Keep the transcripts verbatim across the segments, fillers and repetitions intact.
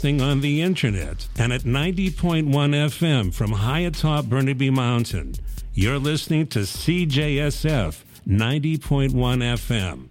broadcasting on the internet and at ninety point one F M from high atop Burnaby Mountain. You're listening to C J S F ninety point one F M.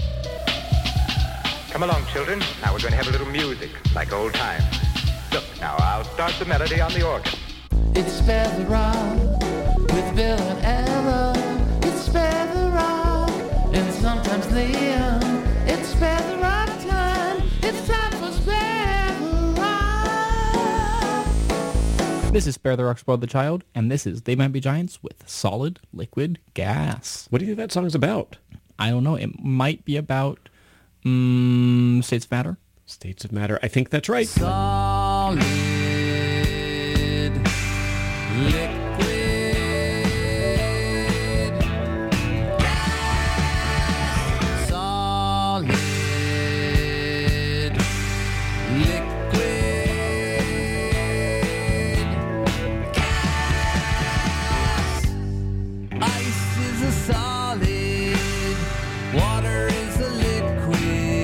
Come along, children. Now we're going to have a little music, like old times. Look, now I'll start the melody on the organ. It's Feather Rock with Bill and Ella. It's Feather Rock and sometimes Liam. It's Feather Rock time. It's time for Feather Rock. This is Spare the Rock, Spoil the Child, and this is They Might Be Giants with Solid Liquid Gas. What do you think that song's about? I don't know. It might be about um, States of Matter. States of Matter. I think that's right. Solid liquid gas. Solid liquid gas. Ice is a solid. Water is a liquid.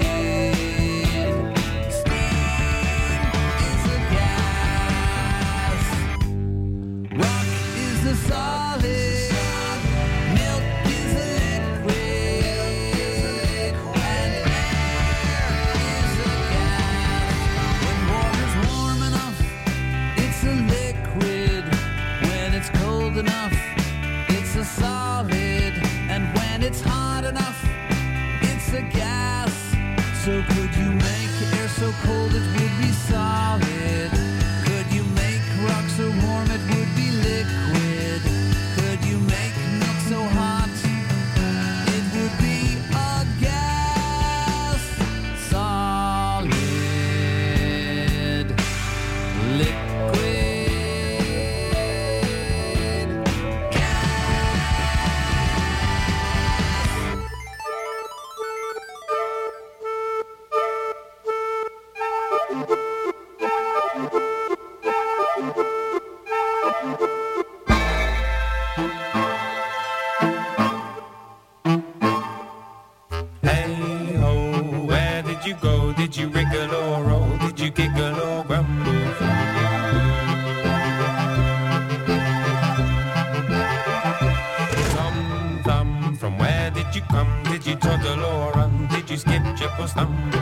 Steam is a gas. Rock is a solid. Milk is a liquid. And air is a gas. When water's warm enough, it's a liquid. When it's cold enough, it's a solid. And when it's hot enough, it's a gas. So could you make air so cold it would be solid? Could you make rock so warm it would be liquid? Could you make milk so hot it would be a gas? Solid liquid Hey ho, where did you go? Did you wriggle or roll? Did you giggle or grumble? Tom Thumb, from where did you come? Did you toddle or run? Did you skip, jump or stumble?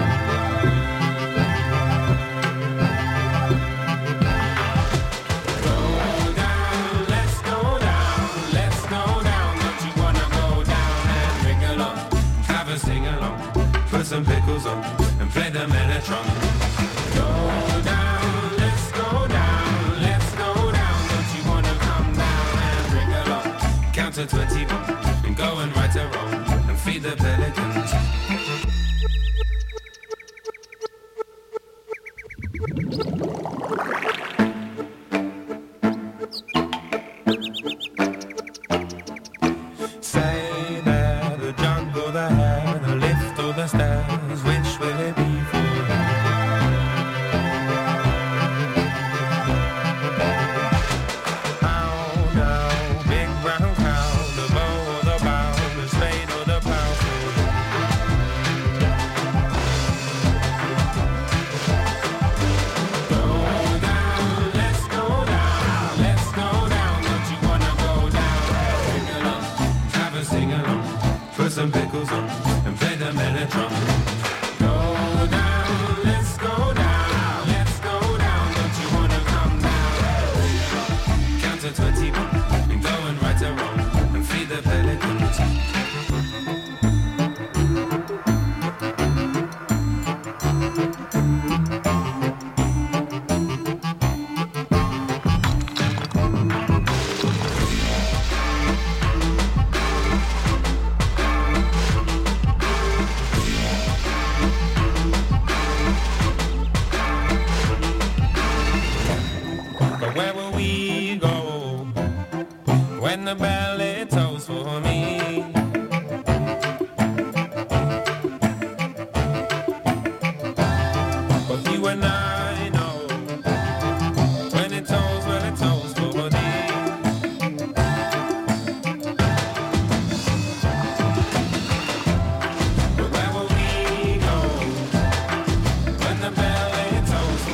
Go down, let's go down, let's go down. Don't you wanna go down and wriggle on? Have a sing along, put some pickles on, and play the Mellotron. Go down, let's go down, let's go down. Don't you wanna come down and wriggle on? Count to twenty-one, and go and right a wrong, and feed the pelicans. Say there, the jungle, the hair, the lift or the stairs, which will it be for? How now, big brown cow, the bow or the bow, the spade or the plow for? Go down, let's go down, let's go down. Don't you wanna go down? Sing along, have a sing along, put some pickles on, and play the Mellotron. Go down, let's go down, let's go down. Don't you wanna come down? Count to twenty-one, and go and right a wrong, and feed the pelicans. But where will we go when the ballet tolls for me? But you and I know when it tolls, when it tolls for thee. But where will we go when the ballet tolls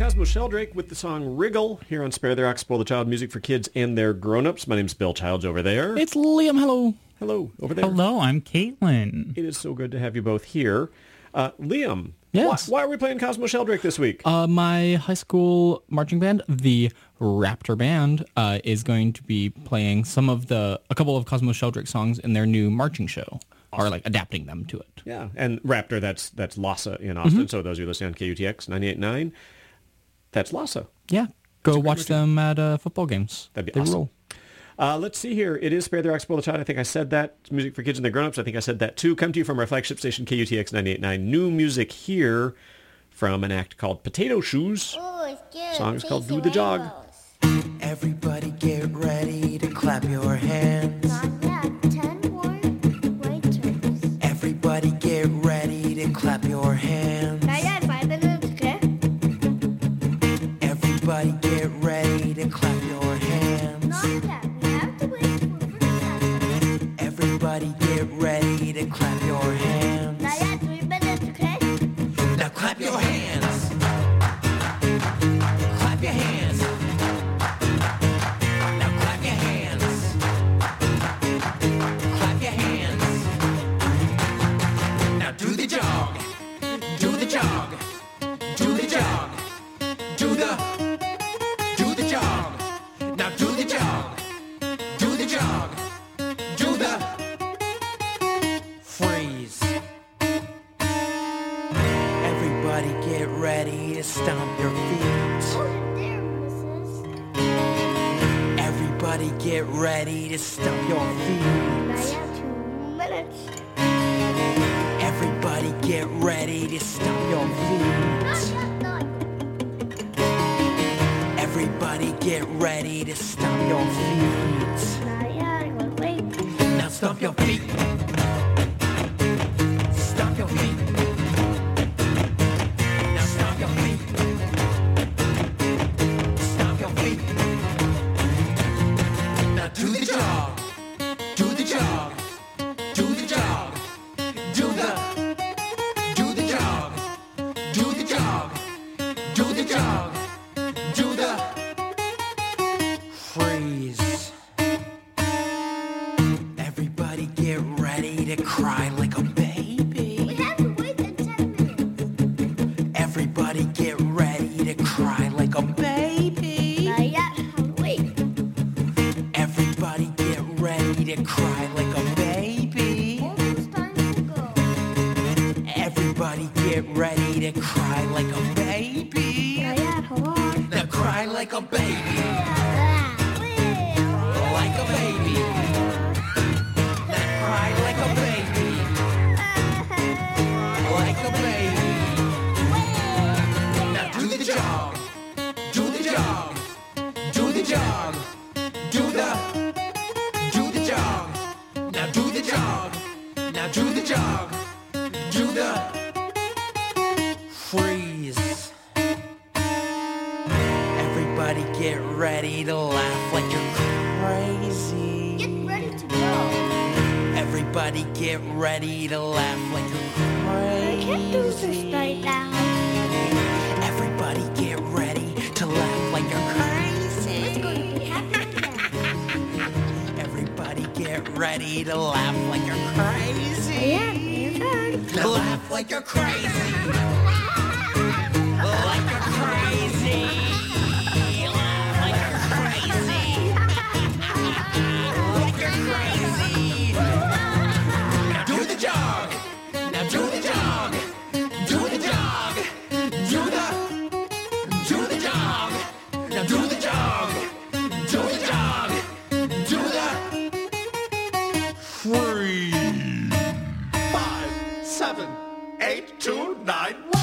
Cosmo Sheldrake with the song Wriggle here on Spare the Rock, Spoil the Child, music for kids and their grown-ups. My name's Bill Childs over there. It's Liam. Hello. Hello, over there. Hello, I'm Caitlin. It is so good to have you both here. Uh, Liam, Yes. why, why are we playing Cosmo Sheldrake this week? Uh, my high school marching band, the Raptor Band, uh, is going to be playing some of the, a couple of Cosmo Sheldrake songs in their new marching show, or like adapting them to it. Yeah, and Raptor, that's that's Lhasa in Austin. Mm-hmm. So those of you listening on K U T X ninety-eight point nine, that's Lhasa. Yeah, go great watch routine. them at uh, football games. That'd be They awesome. rule. Uh, let's see here. It is Spare the Rock, Spoil the Child. I think I said that. It's music for kids and their grown-ups. I think I said that too. Come to you from our flagship station, K U T X ninety-eight point nine. New music here from an act called Potato Shoes. Oh, it's good. Song is called Tasty Do the Jog. rainbows. Everybody get ready to clap your hands. Not yet. Ten more waiters. Everybody get ready to clap your hands. Not yet. Five minutes, okay? Everybody get ready to clap your hands. Not yet. We have to wait for the second. Everybody get ready to clap your hands. Not yet. Three minutes, okay? Now clap your hands. Clap your hands. Now clap your hands. Clap your hands. Now do the jog. Do the jog. Do the jog. Do the. Do the jog. Now do the jog. Do the jog. Do the. Freeze. Everybody get ready to stomp your feet. Oh, there, missus. Everybody get ready to stomp your Not feet. yet. Two minutes. Everybody get ready to stomp your Not feet. yet. Not yet. Everybody get ready to stomp your feet. Not yet. We'll wait. Now stomp your feet. Stomp your feet. Now stomp your feet. Stomp your feet. Now do the jog. Do the jog. Do the jog. Do the. Do the jog. Do the jog. Do the jog. Do the. Freeze. Everybody get ready to cry like a We baby. have to wait in ten minutes. Everybody get ready to cry like a baby. Not yet. Wait. Everybody get ready to cry like a baby. Almost time to go. Everybody get ready to cry like a baby. Not yet. Hold on. Now cry like a baby. Ah, wait. Like a baby. Now cry like a baby. Like a baby. Now do the jog. Do the jog. Do the jog. Do the. Do the jog. Now do the jog. Now do the jog. Do the. Freeze. Everybody get ready to laugh like you're crazy. Get ready to go. Everybody get ready to laugh like you're I crazy. can't do this right now. Everybody get ready to laugh like you're It's crazy. going to be happy again. Everybody get ready to laugh like you're crazy. Yeah, your turn. Now laugh like you're crazy. Like you're crazy. Laugh like you're crazy. Like you're crazy. Now do the jog. Now do the jog. Do the jog. Do the. Do the jog. Now do the jog. Do the jog. Do the. Free. Five, seven, eight, two, nine, one.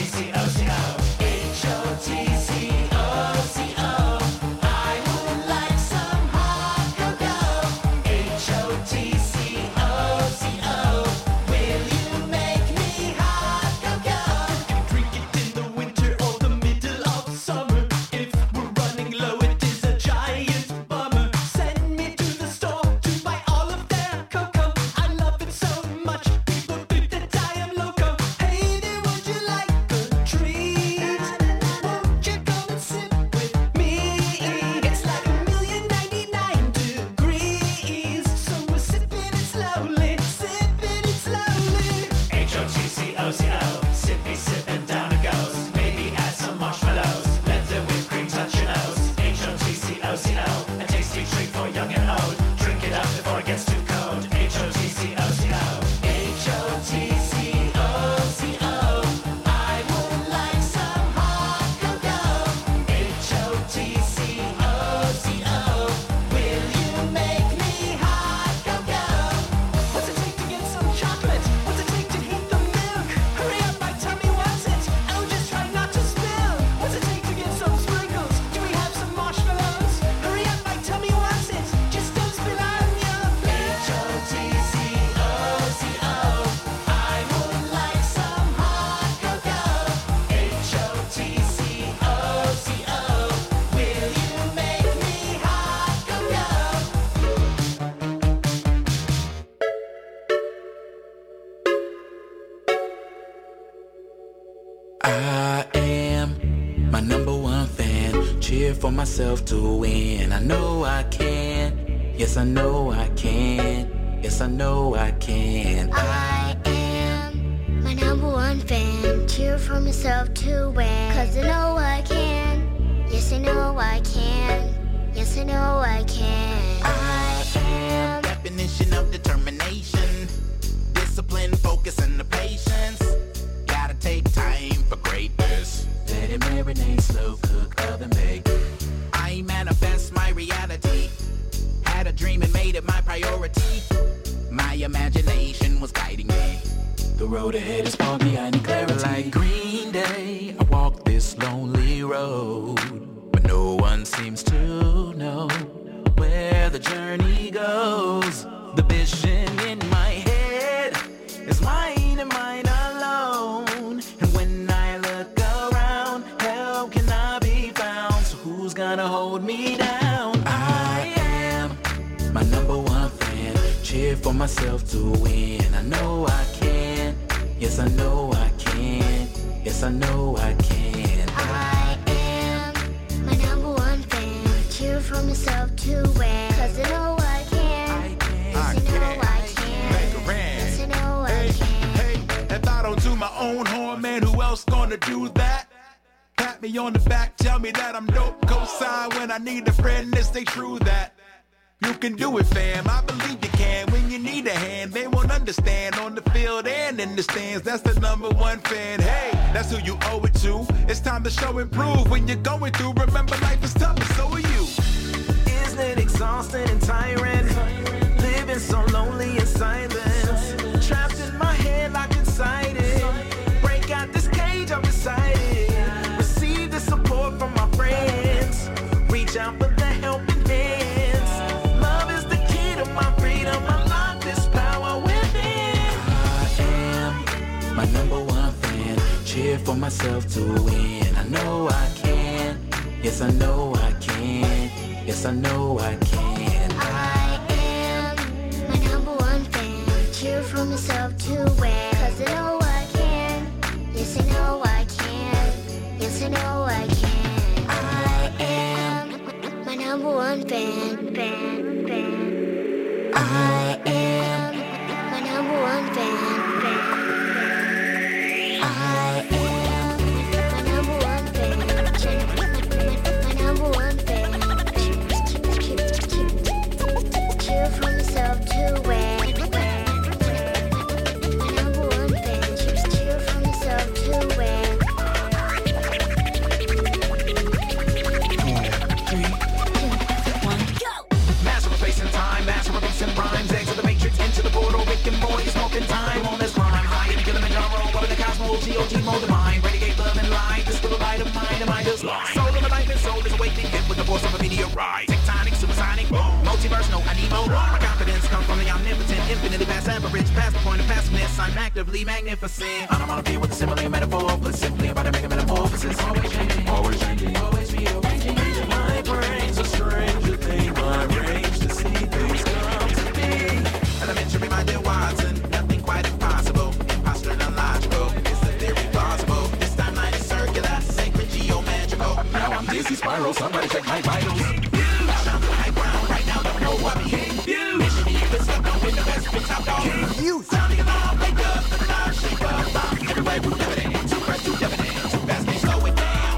I am my number one fan. Cheer for myself to win. I know I can. Yes, I know I can. Yes, I know I can. I am my number one fan. Cheer for myself to win. Cause I know I can. Yes, I know I can. Yes, I know I can. I am Definition of determination. Discipline, focus, and the patience. Gotta take time for greatness. Let it marinate, slow cook, oven bake. I manifest my reality. Had a dream and made it my priority. My imagination was guiding me. The road ahead is foggy, I need clarity. Like Green Day, I walk this lonely road, but no one seems to know where the journey goes. The vision in my head is mine and mine alone. And when I look around, help cannot be found. So who's gonna hold me down? I am my number one fan. Cheer for myself to win. I know I can. Yes, I know I can. Yes, I know I can. I am my number one fan. Cheer for myself to win. Cause I know I can. I can. Yes, I know I can. Make a rant. Yes, I know I Hey, can. hey, if I don't do my own horn, man, who else gonna do that? Pat me on the back, tell me that I'm dope. Co-sign when I need a friend to stay true that. You can do it, fam. I believe you can. When you need a hand, they won't understand. On the field and in the stands, that's the number one fan. Hey, that's who you owe it to. It's time to show and prove. When you're going through, remember life is tough, and so are you. Isn't it exhausting and tiring? Living so lonely in silence. Trapped in my head, locked inside it. Break out this cage, I'm beside it. Receive the support from my friends. Reach out for the helping hands. Love is the key to my freedom. Unlock this power within. I am my number one fan. Cheer for myself to win. I know I can. Yes, I know I can. Yes, I know I can. I am my number one fan. Cheer for myself to win. Cause I know I can. Yes, I know I can. Yes, I know I can. I am my number one fan. Fan, fan. I am my number one fan. fan. I am my number one fan. My number one fan. Cheer for myself to win. My number one fan. right. Tectonic, supersonic, multiverse, no, I need more. My confidence comes from the omnipotent, infinitely past average, past the point of passiveness. I'm actively magnificent. I don't wanna be with a simile and metaphor, but simply about to make a metamorphosis. Always changing, always changing, always real. My brain's a stranger thing, my range to see things come to be. Elementary minded Watson, nothing quite impossible. Imposter and illogical, is the theory plausible? This timeline is circular, sacred, geometrical. Now I'm dizzy spiral, somebody check my vitals. Down to high ground, right now don't know what I'm king. Mission me, if it's up, don't win the best, big top dog. You sounding alarm, wake up, the alarm, shake up, bomb. Everywhere, too dividend, too fresh, too dividend, too fast, they slow it down.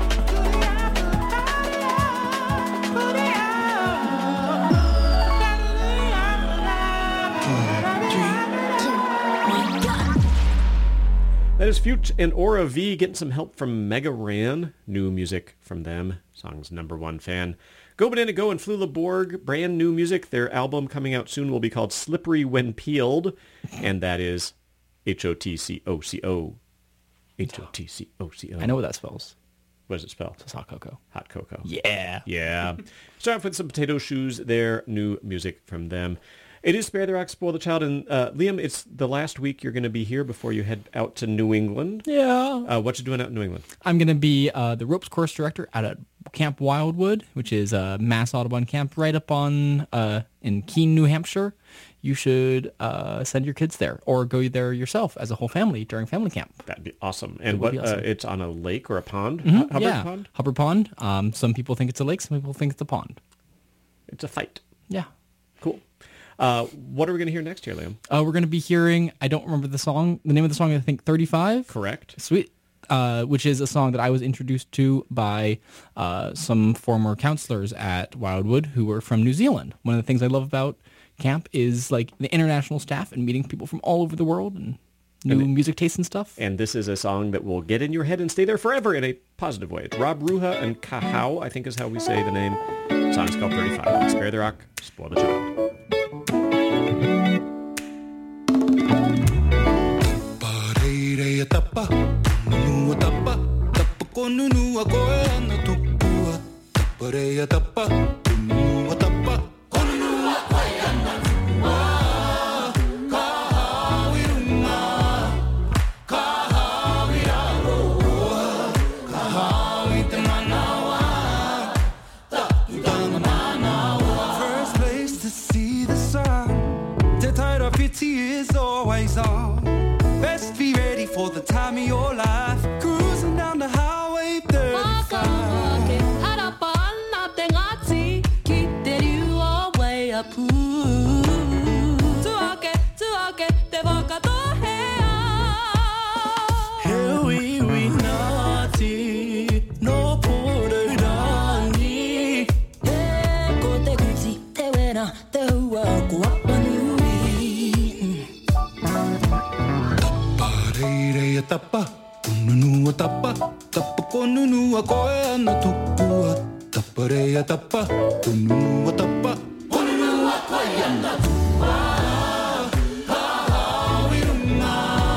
That is Fute and Aura V getting some help from Mega Ran. New music from them. Song's number one fan. Go Banana Go and Flula Borg. Brand new music. Their album coming out soon will be called Slippery When Peeled. And that is H O T C O C O. H O T C O C O. I know what that spells. What does it spell? It's hot cocoa. Hot cocoa. Yeah. Yeah. Start off with some Potato Shoes. Their new music from them. It is Spare the Rock, Spoil the Child. And uh, Liam, it's the last week you're going to be here before you head out to New England. Yeah. Uh, what you doing out in New England? I'm going to be uh, the ropes course director at a Camp Wildwood, which is a Mass Audubon camp right up on uh, in Keene, New Hampshire. You should uh, send your kids there or go there yourself as a whole family during family camp. That'd be awesome. And It would what? be awesome. Uh, it's on a lake or a pond? Mhm, Hu- Hubbard yeah. Pond? Hubbard Pond. Um, some people think it's a lake. Some people think it's a pond. It's a fight. Yeah. Cool. Uh, what are we going to hear next year, Liam? Uh, we're going to be hearing, I don't remember the song, the name of the song, I think thirty-five. Correct. Sweet. Uh, which is a song that I was introduced to by uh, some former counselors at Wildwood who were from New Zealand. One of the things I love about camp is like the international staff and meeting people from all over the world and new And- music tastes and stuff. And this is a song that will get in your head and stay there forever in a positive way. It's Rob Ruha and Kahau, I think is how we say the name. The song's called thirty-five. Spare the Rock, Spoil the Child. Pareire tapa, nunua tapa, tapa ko nunua koe ana tukua. Pareire tapa, nunua tapa, ko nunua koe ana tukua. Kahawi runga, kahawi aroa, kahawi te manawa, ta'utanga manawa. First place to see the sun, the tide of your tears always on. Best be ready for the time of your life. Cruising down the highway thirty-five. Here we we naughty, no porter dani. Pareire tapa, nunua tapa, tapa ko nunua koe ana tukua. Tapareia tapa, nunua tapa, ko nunua koe ana tukua. Kahawi runga,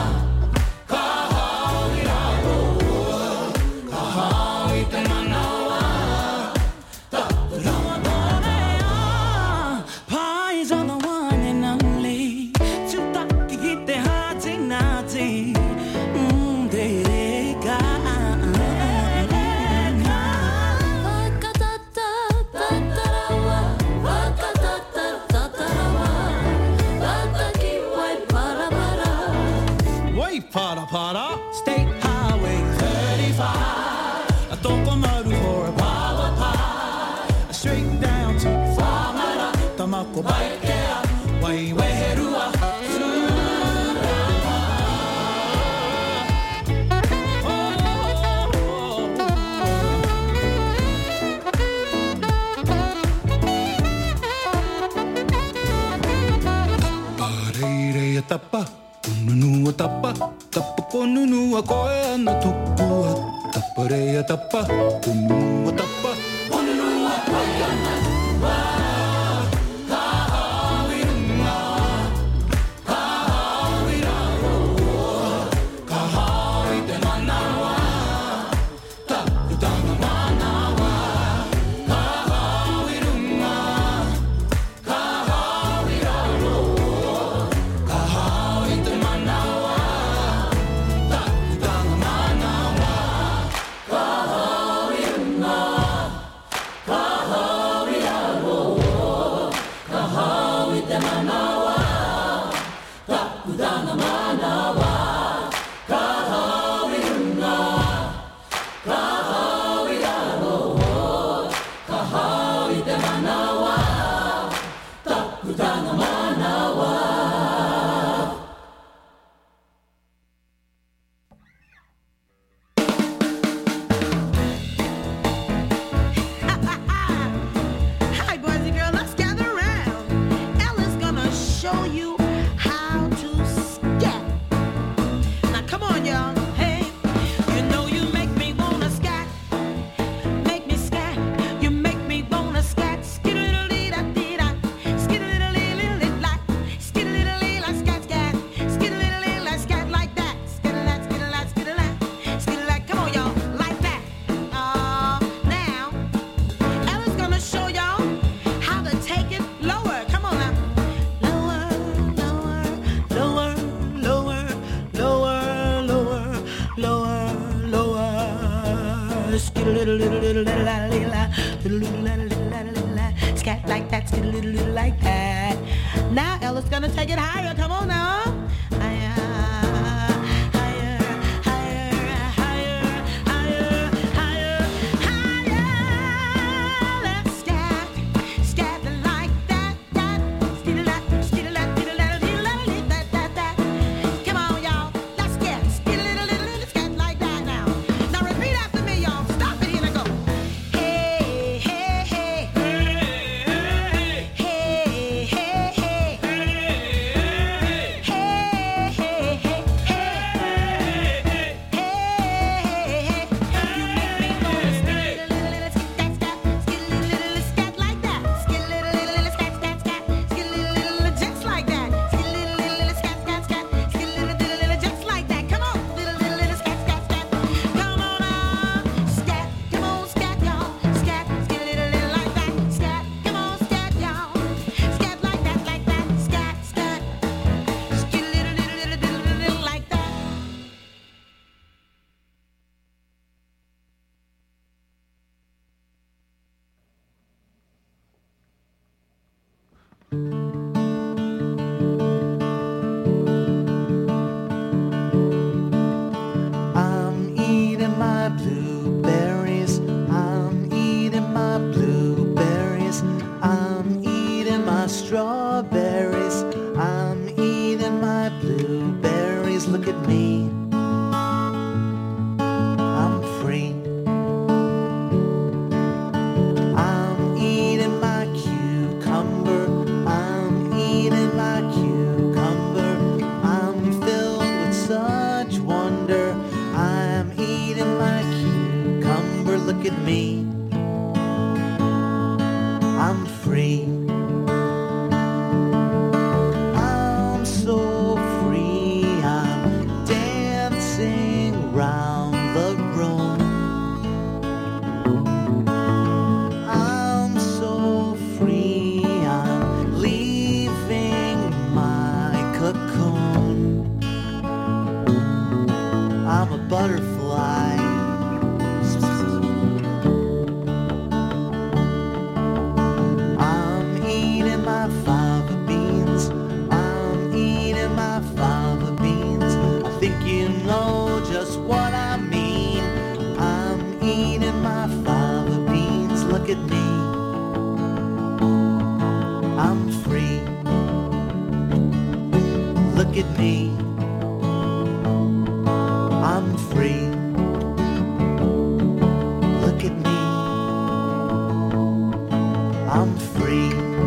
kahawi aroa, kahawi te manawa, ta'utanga manawa. Pies are the one and only. Chutaki hite hati nati. Mm, they they got. Wait, para para. State Highway thirty-five. A tokomaru for a power pie. Straight down to Whamara. Tamako Baikea. Wai Weherua. Pareire tapa, nunua tapa, tapa ko nunua koe ana tukua. Tapareia tapa, nunua tapa, ko nunua koe ana tukua. Kahawi runga, kahawi aroa, kahawi te manawa, ta'utanga manawa. Kahawi runga. Scat like that, skittle like that. Now Ella's gonna take it higher. Come on now. Higher, higher, higher, higher, higher, higher, higher. Let's scat, scat like that, that. Skittle that, skittle that, skittle that, skittle that, that, that. Come on, y'all. Let's get skittle little little little scat like that now. Now repeat after me, y'all. Stop it here and go. Hey, hey, hey. Hey, hey, hey. I'm eating my blueberries. I'm eating my blueberries. I'm eating my strawberries. I'm eating my blueberries. Look at me. I'm free. I'm eating my cucumber. I'm eating my cucumber. I'm filled with such wonder. I'm eating my cucumber. Look at me. I'm free. I'm so free. I'm dancing round the room. I'm so free. I'm leaving my cocoon. I'm a butterfly. I'm eating my fava beans. I'm eating my fava beans. I think you know just what I mean. I'm eating my fava beans. Look at me. I'm free. Look at me. I'm free. Look at me. I'm free.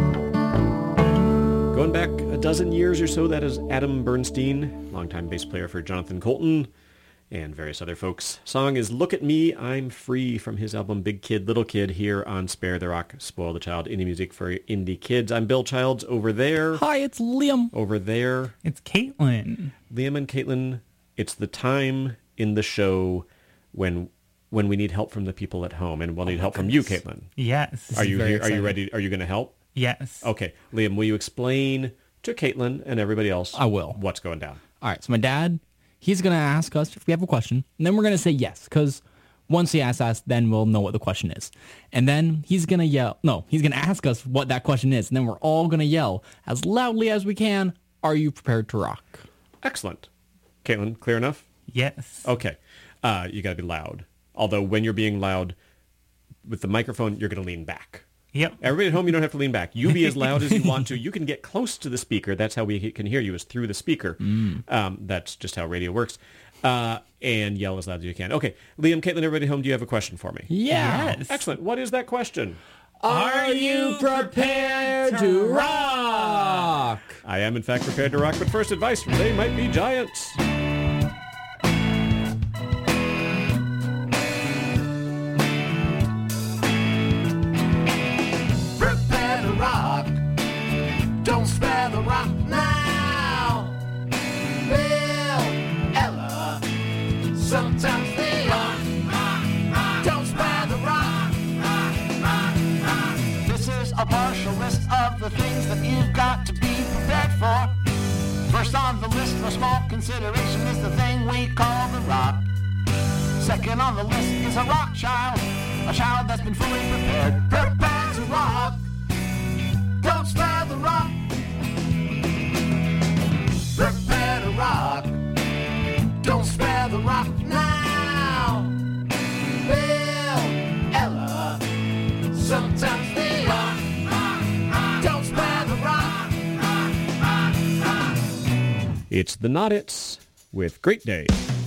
Going back a dozen years or so, that is Adam Bernstein, longtime bass player for Jonathan Colton and various other folks. Song is Look at Me, I'm Free, from his album Big Kid, Little Kid, here on Spare the Rock, Spoil the Child, indie music for indie kids. I'm Bill Childs over there. Hi, it's Liam. Over there. It's Caitlin. Liam and Caitlin, it's the time in the show when when we need help from the people at home, and we'll need help from you, Caitlin. Yes. Are you very here? Are you exciting. ready? Are you going to help? Yes. Okay, Liam, will you explain to Caitlin and everybody else I will. what's going down? All right, so my dad, he's going to ask us if we have a question, and then we're going to say yes, because once he asks us, then we'll know what the question is. And then he's going to yell, no, he's going to ask us what that question is, and then we're all going to yell as loudly as we can, are you prepared to rock? Excellent. Caitlin, clear enough? Yes. Okay. Uh, you got to be loud. Although when you're being loud with the microphone, you're going to lean back. Yep. Everybody at home, you don't have to lean back. You be as loud as you want to. You can get close to the speaker. That's how we can hear you, is through the speaker. Mm. Um, that's just how radio works. Uh, and yell as loud as you can. Okay. Liam, Caitlin, everybody at home, do you have a question for me? Yeah. Yes. Excellent. What is that question? Are you prepared to rock? I am, in fact, prepared to rock, but first advice from They Might Be Giants. Prepare to rock. Don't spare the rock now. Bill, Ella, sometimes they rock. Don't spare the rock. This is a partial list of the things that you've got to be prepared for. First on the list for small consideration is the thing we call the rock. Second on the list is a rock child, a child that's been fully prepared. Prepare to rock. Don't spare the rock. Prepare to rock. Don't spare the rock now. Bill, Ella, sometimes they rock. Don't spare the rock. It's the Not It's with Great Day.